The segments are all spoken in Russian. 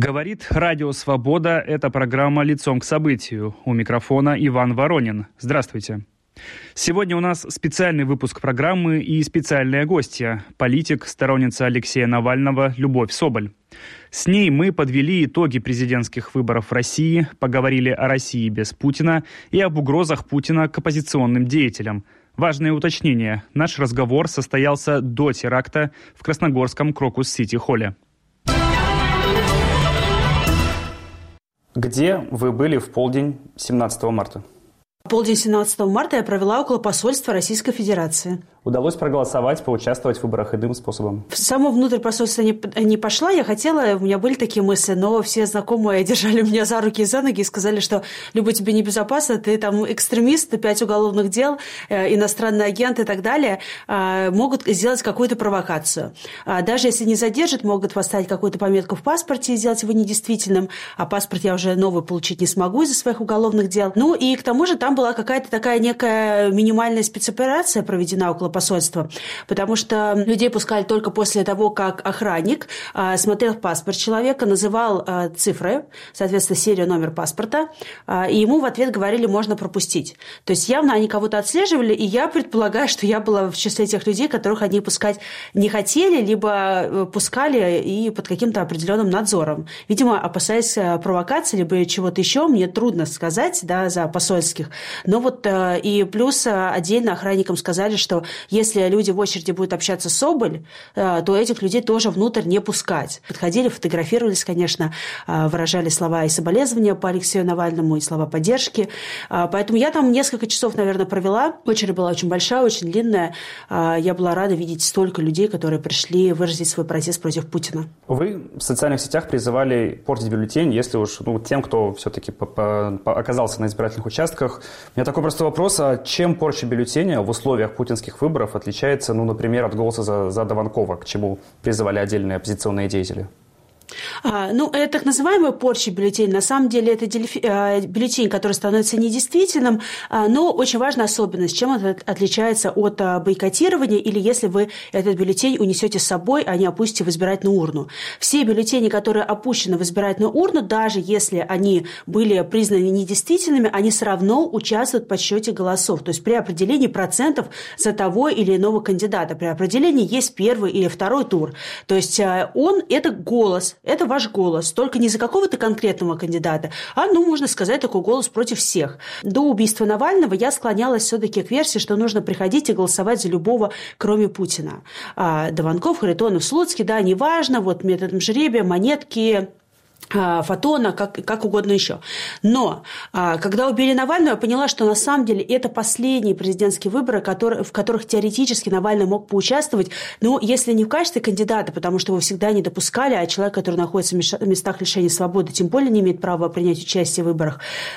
Говорит Радио Свобода. Это программа «Лицом к событию». У микрофона Иван Воронин. Здравствуйте. Сегодня у нас специальный выпуск программы и специальная гостья – политик, сторонница Алексея Навального Любовь Соболь. С ней мы подвели итоги президентских выборов в России, поговорили о России без Путина и об угрозах Путина к оппозиционным деятелям. Важное уточнение – наш разговор состоялся до теракта в красногорском Крокус-Сити-холле. Где вы были в полдень 17 марта? Полдень 17 марта я провела около посольства Российской Федерации. Удалось проголосовать, поучаствовать в выборах иным способом? Само внутрь посольства не пошла, я хотела, у меня были такие мысли, но все знакомые держали меня за руки и за ноги и сказали, что Люба, тебе небезопасно, ты там экстремист, 5 уголовных дел, иностранный агент и так далее, могут сделать какую-то провокацию. Даже если не задержат, могут поставить какую-то пометку в паспорте и сделать его недействительным, а паспорт я уже новый получить не смогу из-за своих уголовных дел. Ну и к тому же там была какая-то такая некая минимальная спецоперация проведена около посольства, потому что людей пускали только после того, как охранник смотрел паспорт человека, называл цифры, соответственно, серию, номер паспорта, и ему в ответ говорили, можно пропустить. То есть явно они кого-то отслеживали, и я предполагаю, что я была в числе тех людей, которых они пускать не хотели, либо пускали и под каким-то определенным надзором. Видимо, опасаясь провокации, либо чего-то еще, мне трудно сказать, да, за посольских. Но вот и плюс отдельно охранникам сказали, что если люди в очереди будут общаться с Соболь, то этих людей тоже внутрь не пускать. Подходили, фотографировались, конечно, выражали слова и соболезнования по Алексею Навальному, и слова поддержки. Поэтому я там несколько часов, наверное, провела. Очередь была очень большая, очень длинная. Я была рада видеть столько людей, которые пришли выразить свой протест против Путина. Вы в социальных сетях призывали портить бюллетень, если уж тем, кто все-таки оказался на избирательных участках. У меня такой простой вопрос. А чем порча бюллетеня в условиях путинских выборов отличается, например, от голоса за Дованкова, к чему призывали отдельные оппозиционные деятели? Это так называемая порча бюллетеней. На самом деле это бюллетень, который становится недействительным, но очень важная особенность, чем он отличается от бойкотирования или если вы этот бюллетень унесете с собой, а не опустите в избирательную урну. Все бюллетени, которые опущены в избирательную урну, даже если они были признаны недействительными, они все равно участвуют в подсчете голосов. То есть при определении процентов за того или иного кандидата. При определении есть первый или второй тур. То есть это голос. Это ваш голос, только не за какого-то конкретного кандидата, можно сказать, такой голос против всех. До убийства Навального я склонялась все-таки к версии, что нужно приходить и голосовать за любого, кроме Путина. Дованков, Харитонов, Слуцкий, да, неважно, методом жребия, монетки, фотона, как угодно еще. Но когда убили Навального, я поняла, что на самом деле это последние президентские выборы, в которых теоретически Навальный мог поучаствовать, если не в качестве кандидата, потому что его всегда не допускали, а человек, который находится в местах лишения свободы, тем более не имеет права принять участие в выборах,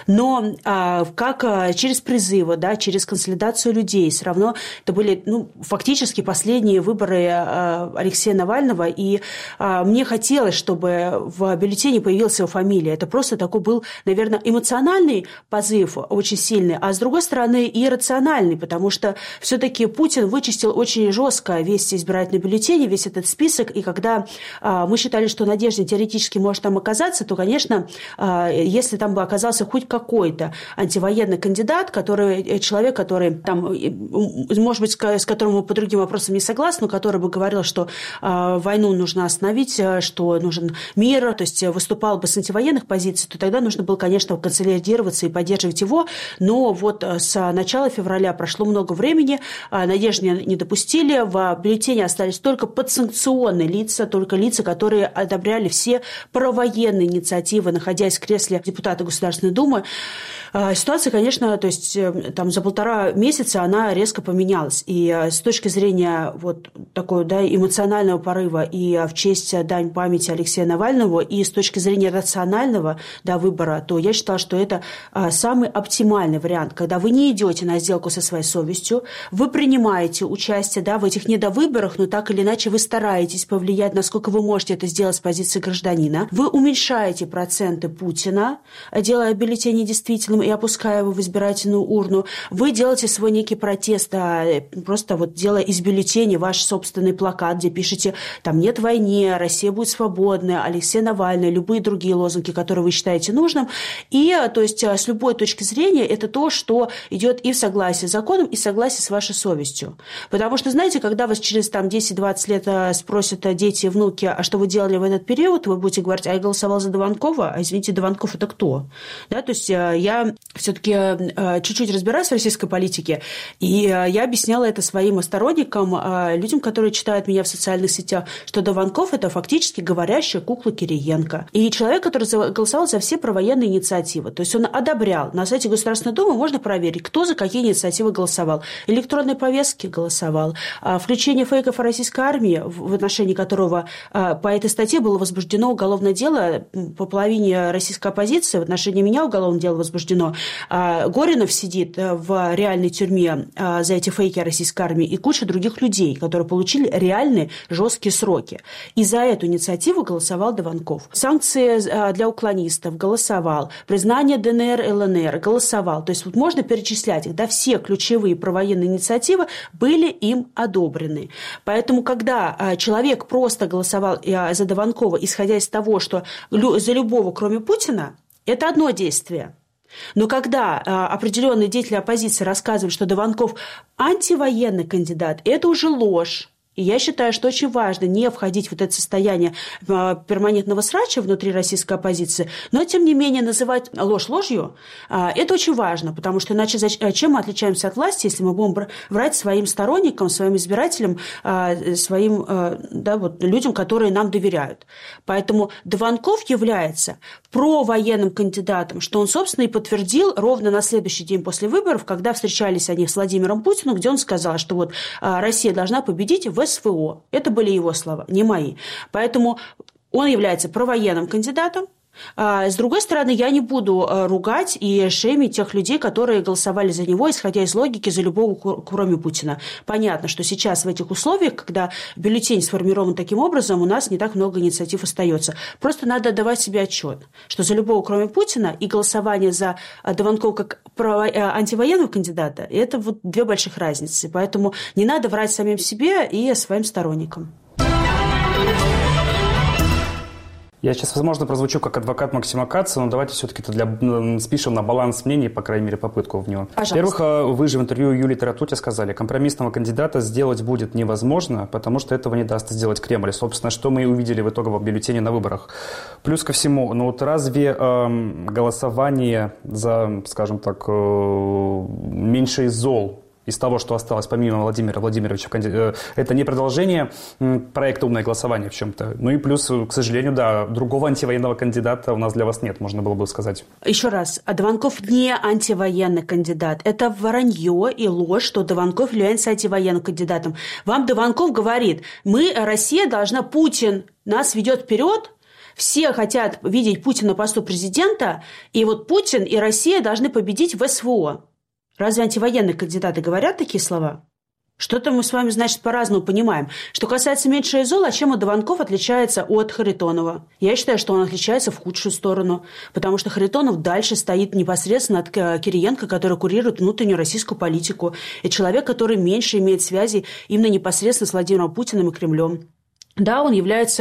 но как через призывы, да, через консолидацию людей. Все равно это были фактически последние выборы Алексея Навального, и мне хотелось, чтобы в бюллетене появилась его фамилия. Это просто такой был, наверное, эмоциональный позыв очень сильный, а с другой стороны и рациональный, потому что все-таки Путин вычистил очень жестко весь избирательный бюллетень, весь этот список, и когда мы считали, что Надежда теоретически может там оказаться, то, конечно, если там бы оказался хоть какой-то антивоенный кандидат, человек, который там, может быть, с которым мы по другим вопросам не согласны, но который бы говорил, что войну нужно остановить, что нужен мир, то есть выступал бы с антивоенных позиций, то тогда нужно было, конечно, консолидироваться и поддерживать его. Но с начала февраля прошло много времени, Надежду не допустили, в бюллетене остались только подсанкционные лица, только лица, которые одобряли все провоенные инициативы, находясь в кресле депутата Государственной Думы. Ситуация, конечно, то есть там за 1,5 месяца она резко поменялась. И с точки зрения такого, да, эмоционального порыва и в честь дань памяти Алексея Навального, и с точки зрения рационального, да, выбора, то я считала, что это самый оптимальный вариант, когда вы не идете на сделку со своей совестью, вы принимаете участие, да, в этих недовыборах, но так или иначе вы стараетесь повлиять, насколько вы можете это сделать с позиции гражданина. Вы уменьшаете проценты Путина, делая бюллетень недействительным и опуская его в избирательную урну. Вы делаете свой некий протест, да, просто делая из бюллетеней ваш собственный плакат, где пишете, там нет войны, Россия будет свободная, Алексей Навальный, любые другие лозунги, которые вы считаете нужным. И, то есть, с любой точки зрения, это то, что идет и в согласии с законом, и в согласии с вашей совестью. Потому что, знаете, когда вас через 10-20 лет спросят дети и внуки, а что вы делали в этот период, вы будете говорить, а я голосовал за Дованкова, а извините, Дованков – это кто? Да, то есть, я все-таки чуть-чуть разбираюсь в российской политике, и я объясняла это своим сторонникам, людям, которые читают меня в социальных сетях, что Дованков – это фактически говорящая кукла Кириенко. И человек, который голосовал за все провоенные инициативы. То есть он одобрял. На сайте Государственной Думы можно проверить, кто за какие инициативы голосовал. Электронные повестки голосовал. Включение фейков о российской армии, в отношении которого по этой статье было возбуждено уголовное дело по половине российской оппозиции. В отношении меня уголовное дело возбуждено. Горинов сидит в реальной тюрьме за эти фейки о российской армии и куча других людей, которые получили реальные жесткие сроки. И за эту инициативу голосовал Дованков. Санкции для уклонистов голосовал. Признание ДНР, ЛНР голосовал. То есть вот можно перечислять их. Да, все ключевые провоенные инициативы были им одобрены. Поэтому, когда человек просто голосовал за Дованкова, исходя из того, что за любого, кроме Путина, это одно действие. Но когда определенные деятели оппозиции рассказывают, что Дованков антивоенный кандидат, это уже ложь. И я считаю, что очень важно не входить в вот это состояние перманентного срача внутри российской оппозиции, но, тем не менее, называть ложь ложью, это очень важно, потому что иначе чем мы отличаемся от власти, если мы будем врать своим сторонникам, своим избирателям, своим людям, которые нам доверяют. Поэтому Дованков является провоенным кандидатом, что он, собственно, и подтвердил ровно на следующий день после выборов, когда встречались они с Владимиром Путиным, где он сказал, что вот Россия должна победить в СВО. Это были его слова, не мои. Поэтому он является провоенным кандидатом. С другой стороны, я не буду ругать и шеймить тех людей, которые голосовали за него, исходя из логики, за любого, кроме Путина. Понятно, что сейчас в этих условиях, когда бюллетень сформирован таким образом, у нас не так много инициатив остается. Просто надо отдавать себе отчет, что за любого, кроме Путина, и голосование за Дованкова как антивоенного кандидата – это вот две больших разницы. Поэтому не надо врать самим себе и своим сторонникам. Я сейчас, возможно, прозвучу как адвокат Максима Каца, но давайте все-таки спишем на баланс мнений, по крайней мере, попытку в него. Во-первых, вы же в интервью Юлии Тарatuте сказали, компромиссного кандидата сделать будет невозможно, потому что этого не даст сделать Кремль. Собственно, что мы и увидели в итоговом бюллетене на выборах. Плюс ко всему, разве голосование за, скажем так, меньше из зол из того, что осталось помимо Владимира Владимировича, это не продолжение проекта «Умное голосование» в чем-то. Ну и плюс, к сожалению, да, другого антивоенного кандидата у нас для вас нет, можно было бы сказать. Еще раз, Дованков не антивоенный кандидат. Это вранье и ложь, что Дованков является антивоенным кандидатом. Вам Дованков говорит, Россия должна, Путин нас ведет вперед, все хотят видеть Путина на посту президента, и вот Путин и Россия должны победить в СВО. Разве антивоенные кандидаты говорят такие слова? Что-то мы с вами, значит, по-разному понимаем. Что касается меньшего зола, чем Дованков отличается от Харитонова? Я считаю, что он отличается в худшую сторону, потому что Харитонов дальше стоит непосредственно от Кириенко, который курирует внутреннюю российскую политику, и человек, который меньше имеет связи именно непосредственно с Владимиром Путиным и Кремлем. Да, он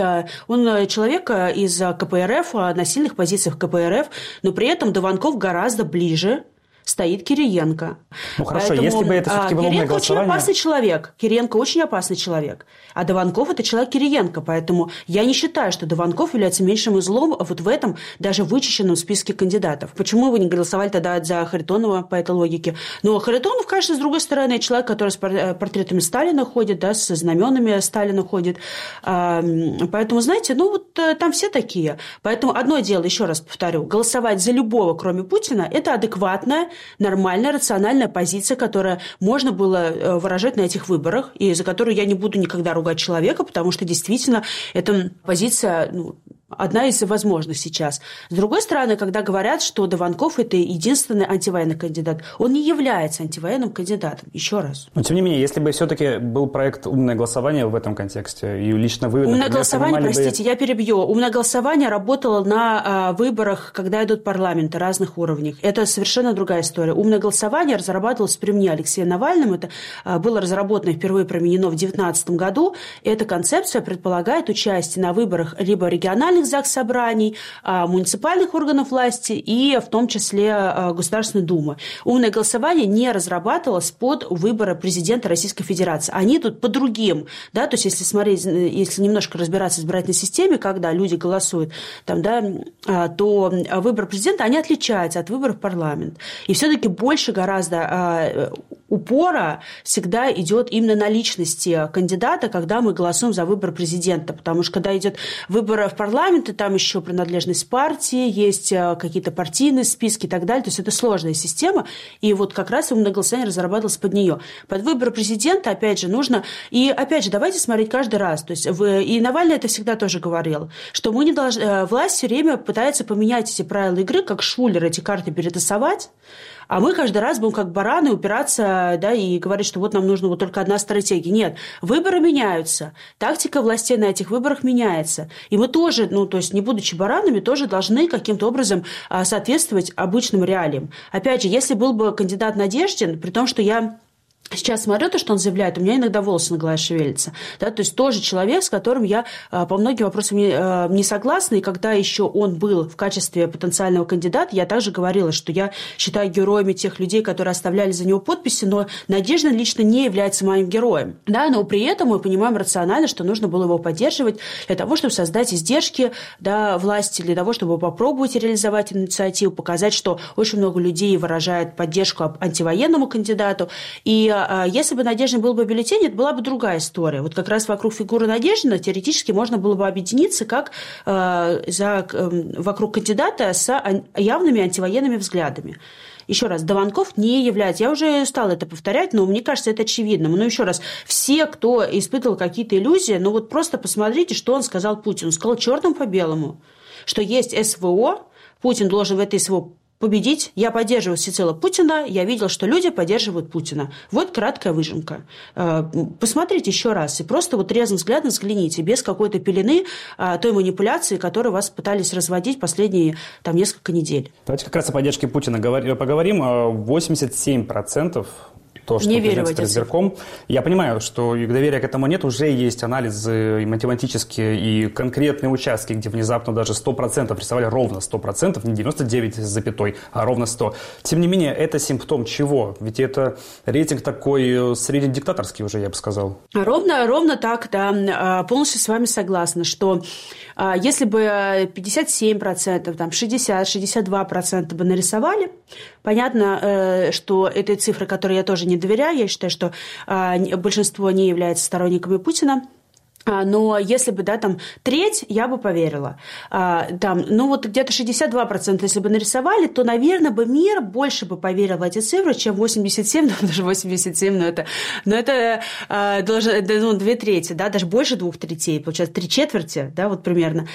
человек из КПРФ, на сильных позициях КПРФ, но при этом Дованков гораздо ближе стоит Кириенко. Ну хорошо, поэтому, если бы это все-таки было умное голосование... Кириенко очень опасный человек. А Дованков – это человек Кириенко. Поэтому я не считаю, что Дованков является меньшим злом вот в этом даже вычищенном списке кандидатов. Почему вы не голосовали тогда за Харитонова по этой логике? Но Харитонов, конечно, с другой стороны, человек, который с портретами Сталина ходит, да, с знаменами Сталина ходит. Поэтому, знаете, там все такие. Поэтому одно дело, еще раз повторю, голосовать за любого, кроме Путина – это адекватная, нормальная, рациональная позиция, которую можно было выражать на этих выборах, и за которую я не буду никогда ругать человека, потому что действительно эта позиция одна из возможных сейчас. С другой стороны, когда говорят, что Дованков – это единственный антивоенный кандидат, он не является антивоенным кандидатом. Еще раз. Но, тем не менее, если бы все-таки был проект «Умное голосование» в этом контексте, и лично вы... «Умное голосование», простите, я перебью. «Умное голосование» работало на выборах, когда идут парламенты разных уровней. Это совершенно другая история. «Умное голосование» разрабатывалось при мне Алексеем Навальным. Это было разработано и впервые применено в 2019 году. Эта концепция предполагает участие на выборах либо региональных, региональных заксобраний, муниципальных органов власти и в том числе Государственной Думы. Умное голосование не разрабатывалось под выборы президента Российской Федерации. Они тут по другим, да, то есть если смотреть, если немножко разбираться в избирательной системе, когда люди голосуют, там, да, то выборы президента, они отличаются от выборов в парламент. И все-таки больше гораздо упора всегда идет именно на личности кандидата, когда мы голосуем за выбор президента. Потому что когда идет выбор в парламент, там еще принадлежность партии, есть какие-то партийные списки и так далее. То есть это сложная система. И вот как раз умное голосование разрабатывалось под нее. Под выбор президента, опять же, нужно... И опять же, давайте смотреть каждый раз. То есть и Навальный это всегда тоже говорил, что мы не должны... Власть все время пытается поменять эти правила игры, как шулер эти карты перетасовать, а мы каждый раз будем как бараны упираться, да, и говорить, что вот нам нужна вот только одна стратегия. Нет, выборы меняются, тактика властей на этих выборах меняется. И мы тоже, ну, то есть не будучи баранами, тоже должны каким-то образом соответствовать обычным реалиям. Опять же, если был бы кандидат Надеждин, при том, что я... Сейчас смотрю то, что он заявляет, у меня иногда волосы на голове шевелятся. Да, то есть тоже человек, с которым я по многим вопросам не согласна. И когда еще он был в качестве потенциального кандидата, я также говорила, что я считаю героями тех людей, которые оставляли за него подписи, но Надеждин лично не является моим героем. Да, но при этом мы понимаем рационально, что нужно было его поддерживать для того, чтобы создать издержки, да, власти, для того, чтобы попробовать реализовать инициативу, показать, что очень много людей выражает поддержку антивоенному кандидату. И если бы Надеждин был бы бюллетень, это была бы другая история. Вот как раз вокруг фигуры Надеждина теоретически можно было бы объединиться как вокруг кандидата с явными антивоенными взглядами. Еще раз, Дованков не является... Я уже стала это повторять, но мне кажется, это очевидным. Но еще раз, все, кто испытывал какие-то иллюзии, ну вот просто посмотрите, что он сказал Путину. Он сказал черным по белому, что есть СВО, Путин должен в этой СВО победить. Я поддерживаю всецело Путина, я видел, что люди поддерживают Путина. Вот краткая выжимка. Посмотрите еще раз и просто вот трезвым взглядом взгляните, без какой-то пелены той манипуляции, которую вас пытались разводить последние там несколько недель. Давайте как раз о поддержке Путина поговорим. 87%. То, что президент избирком. Я понимаю, что доверия к этому нет, уже есть анализы и математические, и конкретные участки, где внезапно даже 100% рисовали ровно 100%, не 99 с запятой, а ровно 100. Тем не менее, это симптом чего? Ведь это рейтинг такой среднедиктаторский уже, я бы сказал. Ровно так, да. Полностью с вами согласна, что если бы 57%, там 60-62% бы нарисовали, понятно, что этой цифры, которые я тоже не доверяю, я считаю, что большинство не является сторонниками Путина. Но если бы, да, там, треть, я бы поверила. Там, ну, вот где-то 62%, если бы нарисовали, то, наверное, бы мир больше бы поверил в эти цифры, чем 87, ну, даже 87, но это должно, ну, 2/3, да, даже больше 2/3, получается, 3/4, да, вот примерно,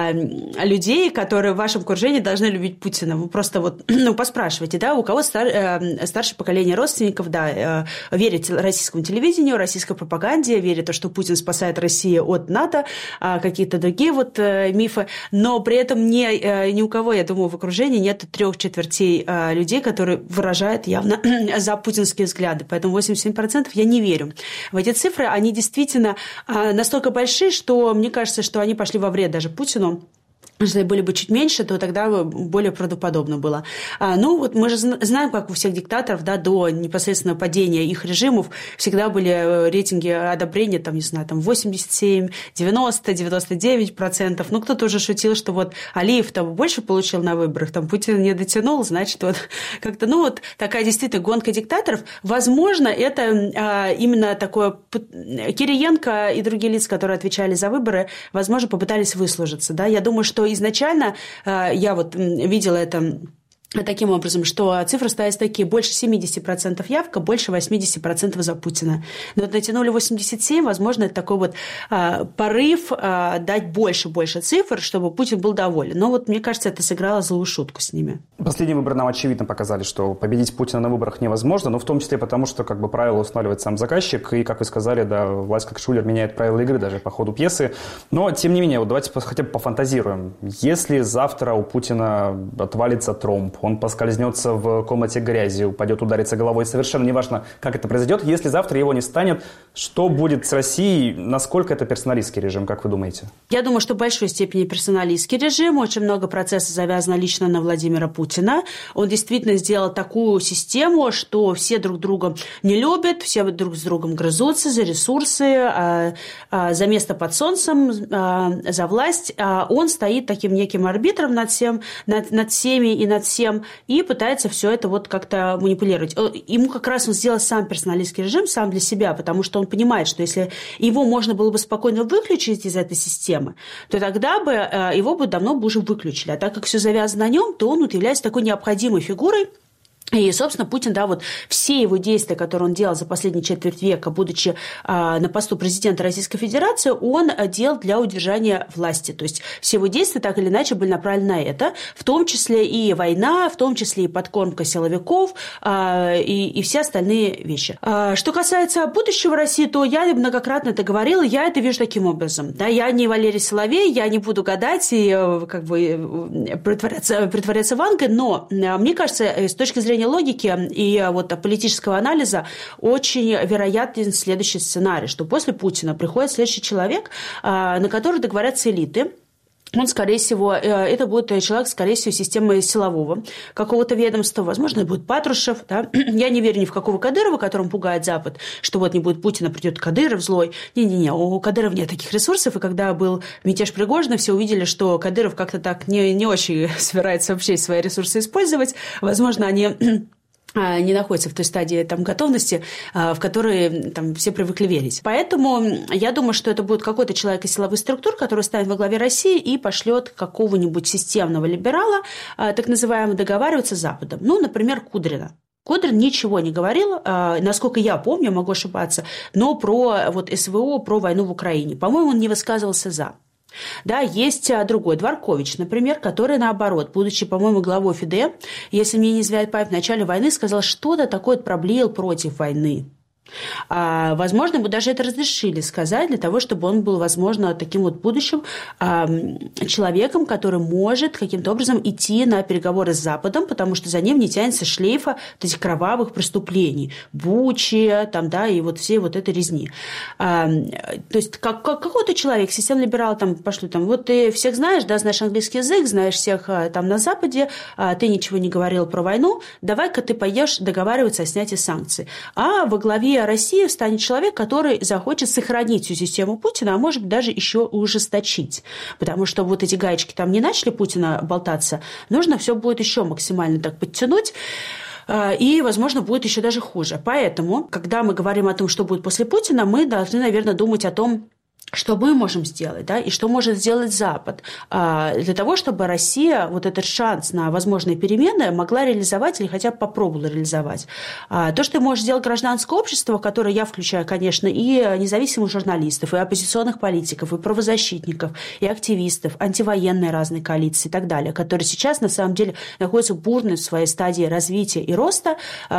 людей, которые в вашем окружении должны любить Путина. Вы просто вот, ну, поспрашивайте, да, у кого старшее поколение родственников, да, верит российскому телевидению, российской пропаганде, верит в то, что Путин спасает Россию от НАТО, какие-то другие вот мифы, но при этом ни у кого, я думаю, в окружении нет 3/4 людей, которые выражают явно за путинские взгляды. Поэтому 87% я не верю в эти цифры. Они действительно настолько большие, что мне кажется, что они пошли во вред даже Путину. Если были бы чуть меньше, то тогда более правдоподобно было. Ну, вот мы же знаем, как у всех диктаторов, да, до непосредственно падения их режимов всегда были рейтинги одобрения, там, не знаю, там 87, 90, 99%. Ну, кто-то уже шутил, что вот Алиев там больше получил на выборах, там Путин не дотянул, значит, вот как-то, ну, вот такая действительно гонка диктаторов. Возможно, это именно такое... Кириенко и другие лица, которые отвечали за выборы, возможно, попытались выслужиться, да. Я думаю, что изначально я вот видела это таким образом, что цифры ставятся такие: больше 70% явка, больше 80% за Путина. Но вот натянули 87, возможно, это такой вот порыв дать больше цифр, чтобы Путин был доволен. Но вот мне кажется, это сыграло злую шутку с ними. Последние выборы нам очевидно показали, что победить Путина на выборах невозможно, но в том числе потому, что правила устанавливает сам заказчик, и, как вы сказали, власть как шулер меняет правила игры даже по ходу пьесы. Но, тем не менее, давайте хотя бы пофантазируем. Если завтра у Путина отвалится тромб, он поскользнется в комнате грязи, упадет, ударится головой, совершенно неважно, как это произойдет, если завтра его не станет, что будет с Россией, насколько это персоналистский режим, как вы думаете? Я думаю, что в большой степени персоналистский режим, очень много процессов завязано лично на Владимира Путина. Он действительно сделал такую систему, что все друг друга не любят, все друг с другом грызутся за ресурсы, за место под солнцем, за власть. Он стоит таким неким арбитром над всеми и над всем и пытается все это как-то манипулировать. Ему как раз он сделал сам персоналистский режим, сам для себя, потому что он понимает, что если его можно было бы спокойно выключить из этой системы, то тогда бы его бы давно уже выключили. А так как все завязано на нем, то он является такой необходимой фигурой. И, собственно, Путин, все его действия, которые он делал за последние четверть века, будучи на посту президента Российской Федерации, он делал для удержания власти. То есть все его действия так или иначе были направлены на это, в том числе и война, в том числе и подкормка силовиков, и все остальные вещи. Что касается будущего России, то я многократно это говорила, я это вижу таким образом. Да, я не Валерий Соловей, я не буду гадать и притворяться Вангой, но мне кажется, с точки зрения логики и политического анализа очень вероятен следующий сценарий, что после Путина приходит следующий человек, на который договорятся элиты. Он, скорее всего, это будет человек, скорее всего, системы силового какого-то ведомства. Возможно, это будет Патрушев. Да? Я не верю ни в какого Кадырова, которым пугает Запад, что не будет Путина, придет Кадыров злой. Не-не-не, у Кадырова нет таких ресурсов. И когда был мятеж Пригожина, все увидели, что Кадыров как-то так не очень собирается вообще свои ресурсы использовать. Возможно, они не находятся в той стадии готовности, в которой все привыкли верить. Поэтому я думаю, что это будет какой-то человек из силовых структур, который станет во главе России и пошлет какого-нибудь системного либерала, так называемого, договариваться с Западом. Например, Кудрина. Кудрин ничего не говорил, насколько я помню, могу ошибаться, но про СВО, про войну в Украине. По-моему, он не высказывался «за». Да, есть другой, Дворкович, например, который, наоборот, будучи, по-моему, главой ФИДЕ, если мне не изменяет память, в начале войны сказал, что-то такое проблеял против войны. Возможно, ему даже это разрешили сказать для того, чтобы он был, возможно, таким будущим человеком, который может каким-то образом идти на переговоры с Западом, потому что за ним не тянется шлейфа этих кровавых преступлений, Бучи, и все этой резни. То есть какой-то человек, системный либерал, пошлют, ты всех знаешь, да, знаешь английский язык, знаешь всех на Западе, ты ничего не говорил про войну, давай-ка ты пойдешь договариваться о снятии санкций. А во главе России станет человек, который захочет сохранить всю систему Путина, а может быть даже еще ужесточить. Потому что эти гаечки не начали Путина болтаться, нужно все будет еще максимально так подтянуть. И, возможно, будет еще даже хуже. Поэтому, когда мы говорим о том, что будет после Путина, мы должны, наверное, думать о том, что мы можем сделать, да, и что может сделать Запад для того, чтобы Россия этот шанс на возможные перемены могла реализовать или хотя бы попробовала реализовать. То, что может сделать гражданское общество, в которое я включаю, конечно, и независимых журналистов, и оппозиционных политиков, и правозащитников, и активистов, антивоенные разные коалиции и так далее, которые сейчас, на самом деле, находятся бурно в своей стадии развития и роста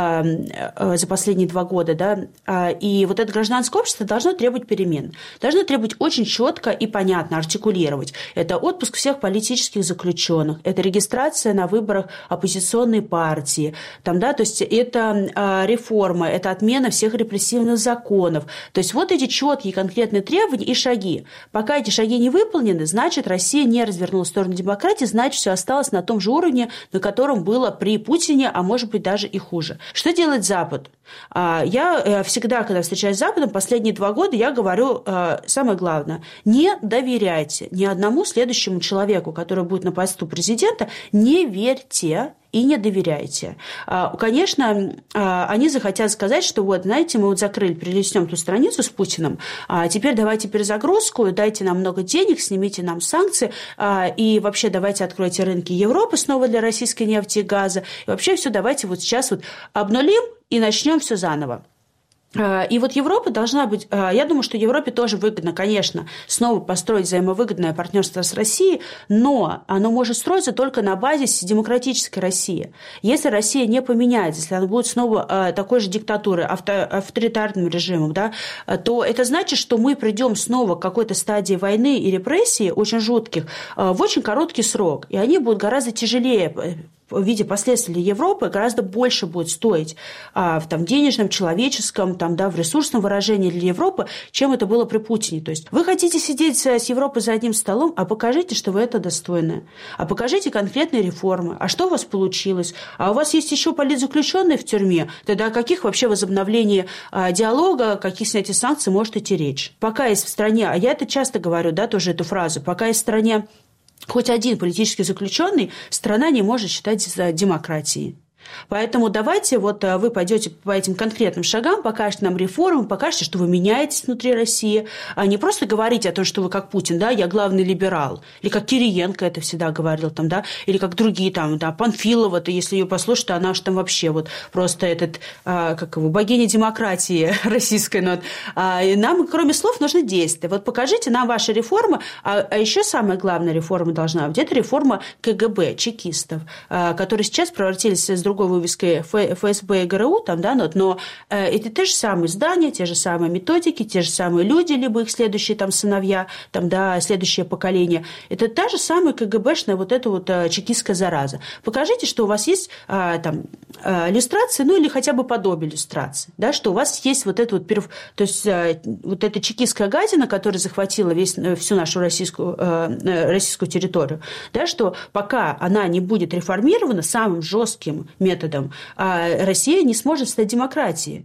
за последние 2 года, да, и это гражданское общество должно требовать перемен, должно требовать очень четко и понятно артикулировать. Это отпуск всех политических заключенных, это регистрация на выборах оппозиционной партии, то есть это реформа, это отмена всех репрессивных законов. То есть эти четкие конкретные требования и шаги. Пока эти шаги не выполнены, значит, Россия не развернула в сторону демократии, значит, все осталось на том же уровне, на котором было при Путине, а может быть даже и хуже. Что делает Запад? Я всегда, когда встречаюсь с Западом, последние 2 года я говорю самое главное, не доверяйте ни одному следующему человеку, который будет на посту президента, не верьте и не доверяйте. Конечно, они захотят сказать, что знаете, мы закрыли, перелистнем ту страницу с Путиным, теперь давайте перезагрузку, дайте нам много денег, снимите нам санкции, и вообще давайте откройте рынки Европы снова для российской нефти и газа, и вообще все давайте сейчас обнулим и начнем все заново. И вот Европа должна быть... Я думаю, что Европе тоже выгодно, конечно, снова построить взаимовыгодное партнерство с Россией, но оно может строиться только на базе демократической России. Если Россия не поменяется, если она будет снова такой же диктатурой, авторитарным режимом, да, то это значит, что мы придем снова к какой-то стадии войны и репрессий очень жутких в очень короткий срок. И они будут гораздо тяжелее в виде последствий для Европы, гораздо больше будет стоить в денежном, человеческом, в ресурсном выражении для Европы, чем это было при Путине. То есть вы хотите сидеть с Европой за одним столом, а покажите, что вы это достойны. А покажите конкретные реформы. А что у вас получилось? А у вас есть еще политзаключенные в тюрьме? Тогда о каких вообще возобновлении диалога, о каких снятии санкций может идти речь? Пока есть в стране, а я это часто говорю, тоже эту фразу, пока есть в стране хоть один политический заключенный, страна не может считать демократией. Поэтому давайте вы пойдете по этим конкретным шагам, покажете нам реформы, покажете, что вы меняетесь внутри России, а не просто говорите о том, что вы как Путин, я главный либерал, или как Кириенко это всегда говорил, или как другие, Панфилова, если ее послушать, она уж вообще просто богиня демократии российской. Нам, кроме слов, нужны действия. Покажите нам ваши реформы, а еще самая главная реформа должна быть, это реформа КГБ, чекистов, которые сейчас превратились с другой вывеской ФСБ и ГРУ, но это те же самые здания, те же самые методики, те же самые люди, либо их следующие сыновья, следующее поколение. Это та же самая КГБшная чекистская зараза. Покажите, что у вас есть иллюстрации, или хотя бы подобие иллюстрации, что у вас есть эта чекистская гадина, которая захватила всю нашу российскую территорию, что пока она не будет реформирована самым жестким методом, Россия не сможет стать демократией.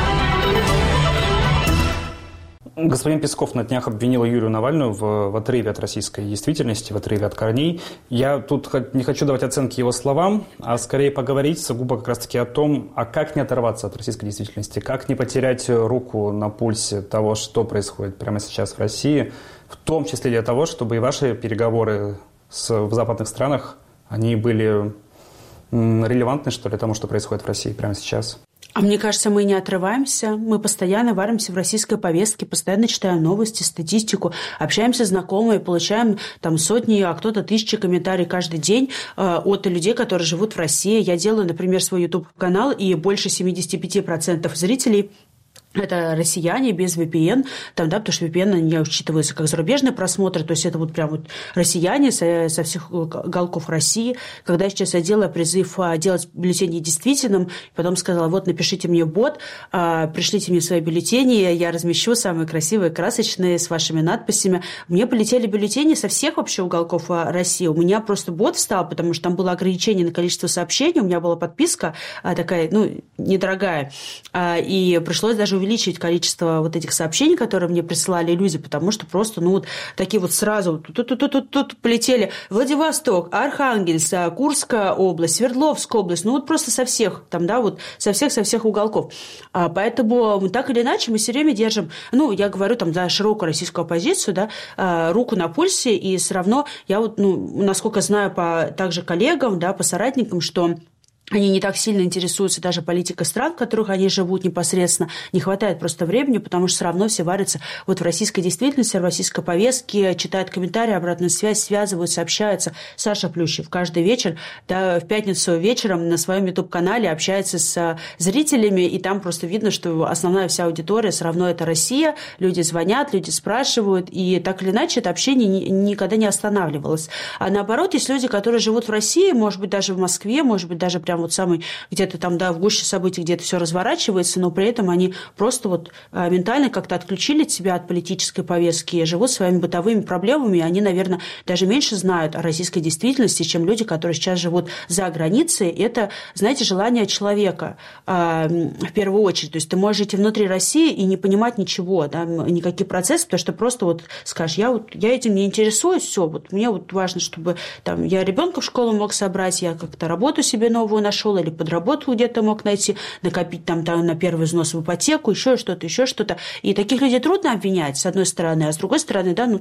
Господин Песков на днях обвинил Юлию Навальную в отрыве от российской действительности, в отрыве от корней. Я тут не хочу давать оценки его словам, а скорее поговорить сугубо как раз-таки о том, как не оторваться от российской действительности, как не потерять руку на пульсе того, что происходит прямо сейчас в России, в том числе для того, чтобы и ваши переговоры в западных странах, они были релевантны, что ли, тому, что происходит в России прямо сейчас? А мне кажется, мы не отрываемся, мы постоянно варимся в российской повестке, постоянно читаем новости, статистику, общаемся с знакомыми, получаем сотни, а кто-то тысячи комментариев каждый день от людей, которые живут в России. Я делаю, например, свой YouTube-канал, и больше 75% зрителей это россияне без VPN, потому что VPN не учитывается как зарубежные просмотры, то есть это прям россияне со всех уголков России. Когда сейчас я делаю призыв делать бюллетень недействительным, потом сказала, напишите мне бот, пришлите мне свои бюллетени, я размещу самые красивые, красочные, с вашими надписями. Мне полетели бюллетени со всех вообще уголков России. У меня просто бот встал, потому что там было ограничение на количество сообщений, у меня была подписка такая, недорогая, и пришлось даже увеличить количество этих сообщений, которые мне присылали люди, потому что просто, такие сразу тут полетели Владивосток, Архангельск, Курская область, Свердловская область, просто со всех, со всех уголков. Поэтому так или иначе мы все время держим, я говорю за широкую российскую оппозицию, руку на пульсе, и все равно я насколько знаю по также коллегам, по соратникам, что они не так сильно интересуются даже политикой стран, в которых они живут непосредственно. Не хватает просто времени, потому что все равно все варятся в российской действительности, в российской повестке, читают комментарии, обратную связь, связываются, общаются. Саша Плющев каждый вечер, в пятницу вечером на своем YouTube-канале общается с зрителями, и там просто видно, что основная вся аудитория все равно это Россия. Люди звонят, люди спрашивают, и так или иначе это общение никогда не останавливалось. А наоборот, есть люди, которые живут в России, может быть, даже в Москве, может быть, даже прям самый где-то в гуще событий, где-то все разворачивается, но при этом они просто ментально как-то отключили себя от политической повестки, живут своими бытовыми проблемами, и они, наверное, даже меньше знают о российской действительности, чем люди, которые сейчас живут за границей. Это, знаете, желание человека в первую очередь. То есть ты можешь жить внутри России и не понимать ничего, никаких процессов, потому что просто скажешь, я этим не интересуюсь, все, мне важно, чтобы я ребенка в школу мог собрать, я как-то работу себе новую его нашел, или подработку где-то мог найти, накопить там на первый взнос в ипотеку, еще что-то. И таких людей трудно обвинять, с одной стороны, а с другой стороны, да,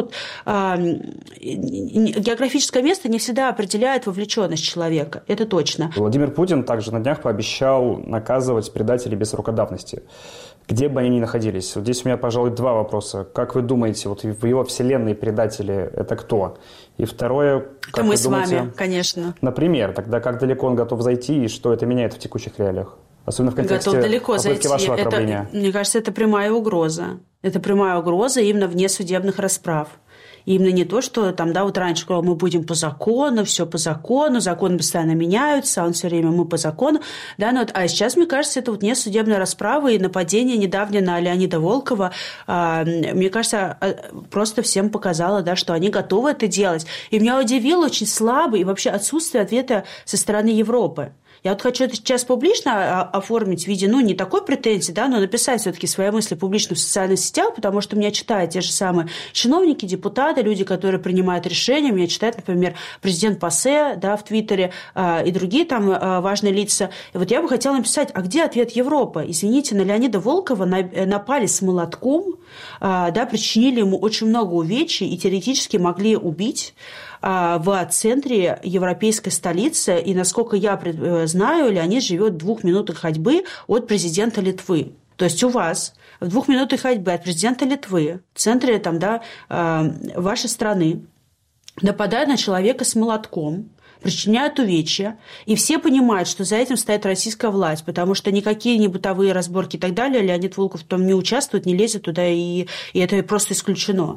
географическое место не всегда определяет вовлеченность человека, это точно. Владимир Путин также на днях пообещал наказывать предателей без срока давности, где бы они ни находились. Вот здесь у меня, пожалуй, два вопроса. Как вы думаете, вот в его вселенной предатели – это кто? И второе, как это мы вы с думаете, вами, конечно. Например, тогда как далеко он готов зайти и что это меняет в текущих реалиях? Особенно в контексте готов далеко попытки зайти. вашего ограбления. Мне кажется, это прямая угроза. Это прямая угроза именно вне судебных расправ. И именно не то, что там, да, вот раньше мы будем по закону, все по закону, законы постоянно меняются, он все время мы по закону, да, а сейчас, мне кажется, это вот не судебная расправа и нападение недавнее на Леонида Волкова, мне кажется, просто всем показало, да, что они готовы это делать. И меня удивило очень слабый и вообще отсутствие ответа со стороны Европы. Я вот хочу это сейчас публично оформить в виде, не такой претензии, да, но написать все-таки свои мысли публично в социальных сетях, потому что меня читают те же самые чиновники, депутаты, люди, которые принимают решения. Меня читает, например, президент ПАСЕ, да, в Твиттере и другие там важные лица. И вот я бы хотела написать, а где ответ Европы? Извините, на Леонида Волкова напали с молотком, да, причинили ему очень много увечий и теоретически могли убить в центре европейской столицы. И, насколько я знаю, Леонид живет в 2 минутах ходьбы от президента Литвы. То есть у вас в 2 минутах ходьбы от президента Литвы, в центре там, да, вашей страны, нападают на человека с молотком, причиняют увечья, и все понимают, что за этим стоит российская власть, потому что никакие не бытовые разборки и так далее, Леонид Волков там не участвует, не лезет туда, и это просто исключено.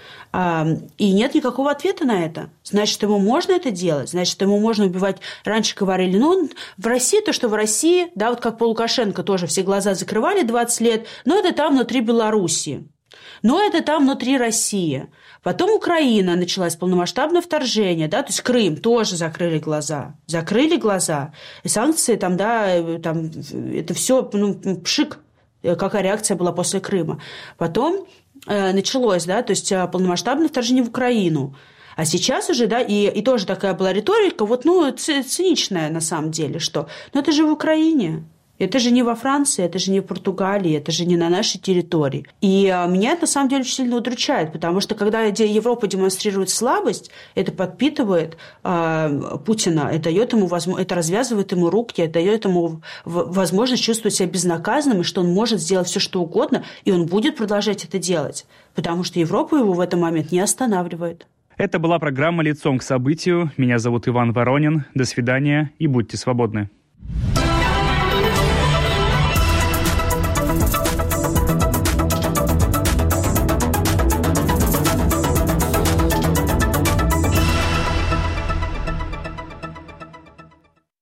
И нет никакого ответа на это. Значит, ему можно это делать, значит, ему можно убивать. Раньше говорили, в России то, что в России, да, вот как по Лукашенко тоже все глаза закрывали 20 лет, но это там внутри Белоруссии, но это там внутри России. Потом Украина началась, полномасштабное вторжение, да, то есть Крым тоже закрыли глаза. И санкции там, да, там, это все, пшик, какая реакция была после Крыма. Потом началось, да, то есть полномасштабное вторжение в Украину. А сейчас уже, да, и тоже такая была риторика, циничная на самом деле, что, это же в Украине. Это же не во Франции, это же не в Португалии, это же не на нашей территории. И меня это, на самом деле, очень сильно удручает, потому что, когда Европа демонстрирует слабость, это подпитывает Путина, это развязывает ему руки, это дает ему возможность чувствовать себя безнаказанным, и что он может сделать все, что угодно, и он будет продолжать это делать, потому что Европа его в этот момент не останавливает. Это была программа «Лицом к событию». Меня зовут Иван Воронин. До свидания и будьте свободны.